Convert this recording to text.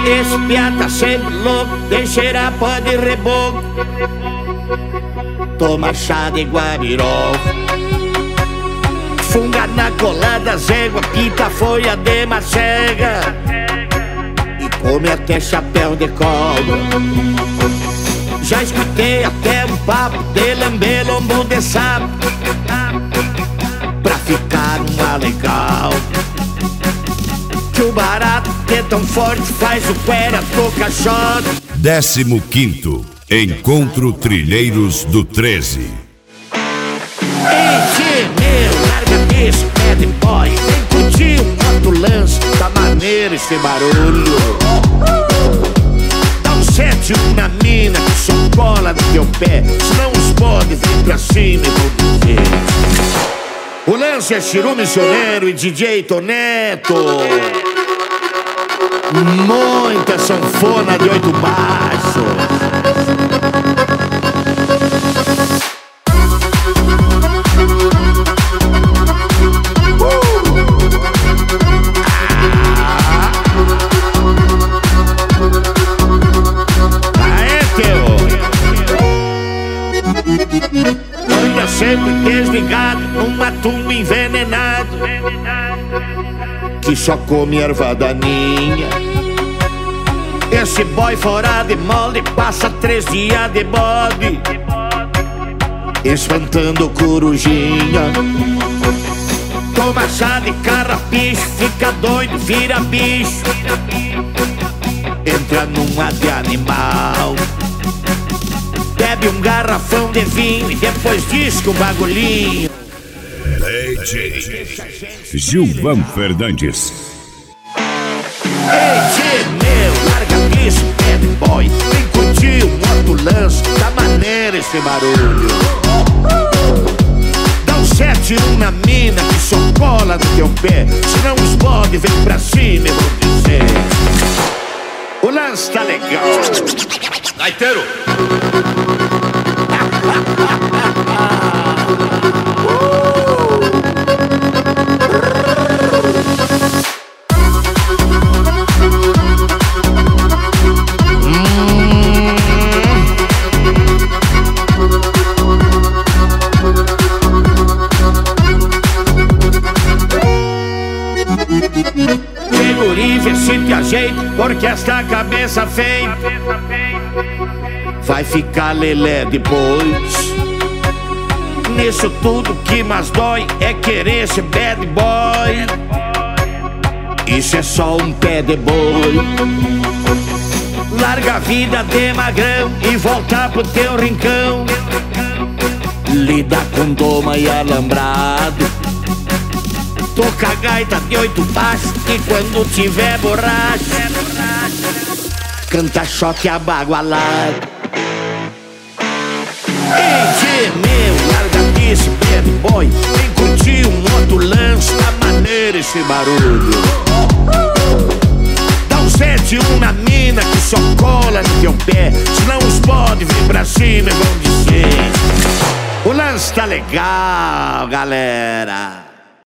Esse piá tá sempre louco, tem cheirar pó de reboco. Toma chá de guabirol, funga na colada, zégua, pinta folha de macega e come até chapéu de cobra. Já escutei até um papo de lamber lombo de sapo pra ficar uma legal. Que o barato que é tão forte faz o cuera do caixote. 15º Encontro Trilheiros do 13. Ei, tio meu, larga esse bad boy, vem curtir um outro lance, tá maneiro esse barulho. Dá um 7 na mina que só cola no teu pé, senão os podes vir pra cima e vão dizer. O lance é Chiru Missioneiro e DJ Toneto. Muita sanfona de 8 baixos. Anda sempre desligado num matumbo envenenado que só come erva daninha. Esse boy fora de molde passa 3 dias de bode espantando corujinha. Toma chá de carrapicho, fica doido, vira bicho, entra numa de animal. Bebe um garrafão de vinho e depois diz que um bagulhinho. DJ Gilvan Fernandes. Ei, tio meu, larga isso, bad boy, vem curtir um outro lance, tá maneiro esse barulho. Dá um 7 na mina que só cola no teu pé, senão os bode vem pra cima e vão dizer. O lance tá legal. Gaiteiro! Guri, vê se te ajeita, porque esta cabeça feia vai ficar lelé depois. Nisso tudo que mais dói é querer ser bad boy. Isso é só um pé de boi. Larga a vida de magrão e volta pro teu rincão. Lida com doma e alambrado. Toca a gaita de 8 baixos e quando tiver borracha canta choque abagualado. Ei, tio meu, larga desse bad boy, vem curtir um outro lance, tá maneiro esse barulho. Dá um 7 na mina que só cola no teu pé, senão os bode vir pra cima e vão dizer. O lance tá legal, galera.